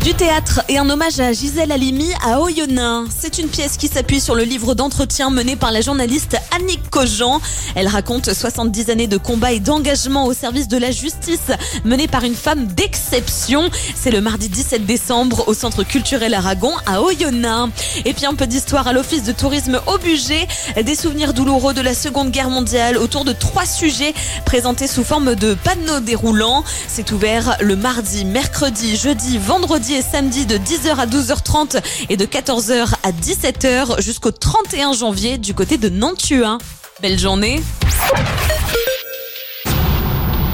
Du théâtre et un hommage à Gisèle Halimi à Oyonnax. C'est une pièce qui s'appuie sur le livre d'entretien mené par la journaliste Annick Cogent. Elle raconte 70 années de combat et d'engagement au service de la justice menée par une femme d'exception. C'est le mardi 17 décembre au Centre culturel Aragon à Oyonnax. Et puis un peu d'histoire à l'Office de tourisme au Bugey. Des souvenirs douloureux de la Seconde Guerre mondiale autour de 3 sujets présentés sous forme de panneaux déroulants. C'est ouvert le mardi, mercredi, jeudi, vendredi et samedi de 10h à 12h30 et de 14h à 17h jusqu'au 31 janvier du côté de Nantua. Belle journée.